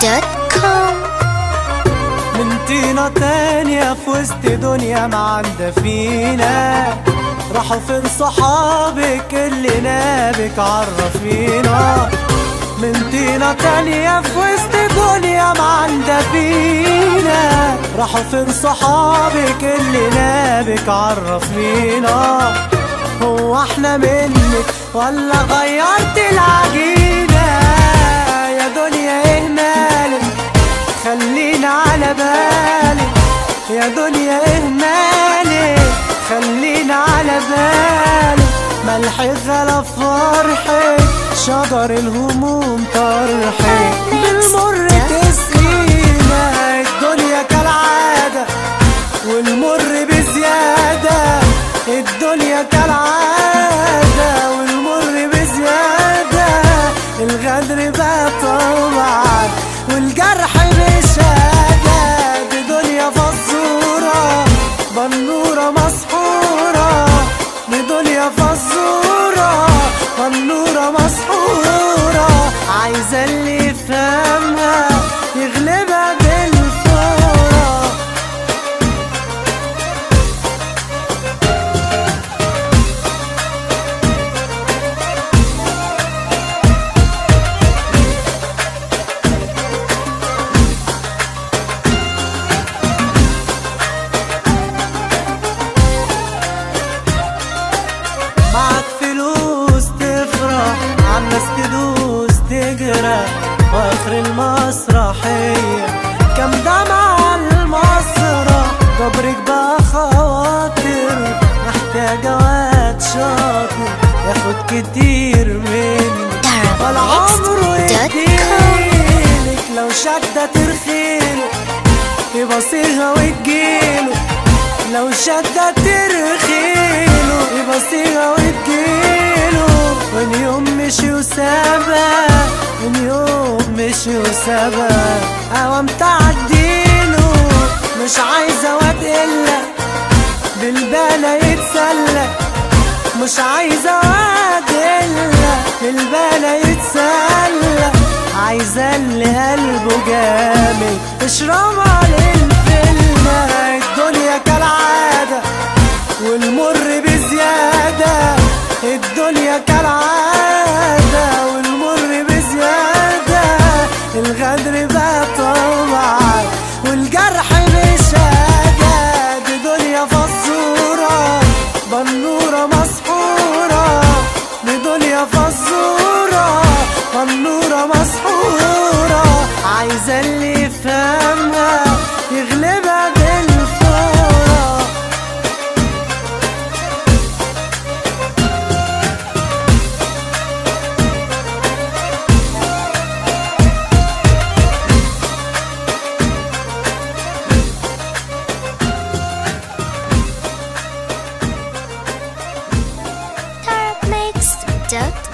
tarabmix.com. من طينة تانية في وسط دنيا معندة فينا، راحوا فين صحابك اللي نابك عرفينا. من طينة تانية في وسط دنيا معندة فينا، راحوا فين صحابك اللي نابك عرفينا. هو احنا منك ولا غيرت العجينة؟ يا دنيا ايه مالك خلينا على بالك، يا دنيا ايه مالك خلينا على بالك. ملحق غلا فرحك شجر الهموم طرحك، بالمر تسقينا الدنيا كالعادة والمر بزيادة. الدنيا كالعادة والمر بزيادة، الغدر بقى طبعا والجرح بشهادة. دي دنيا فزورة بنورة مسحورة، دي دنيا فزورة بنورة مسحورة. عايزة اللي يفهمها يغلبها بالفورة. معك فلوس تفرح عالناس تدوس تجرح، واخر المسرحية كم دمعة المسرح. جبرك بقى خواطر محتاجة واد شاطر ياخد كتير مني ولا عمره يديلك. لو شدة ترخيله يبصيها وتجيله، لو شدة ترخيله يبصيها وتجيله. واليوم مشي وسابها، واليوم مشي وسابها، قوام تعديله. مش عايزة واد إلا بالبالة يتسلى، مش عايزة واد إلا بالبالة يتسلى. عايزة اللي قلبه جامد تشربها للفيلة. الدنيا كالعادة والمر بزيادة، الدنيا كالعادة والمر بزيادة. الغدر بقى طبعا والجرح بشهادة. دي دنيا فزورة بنورة مسحورة، دي دنيا فزورة بنورة مسحورة. عايزة اللي يفهمها يغلبها بالفورة. tarabmix.com.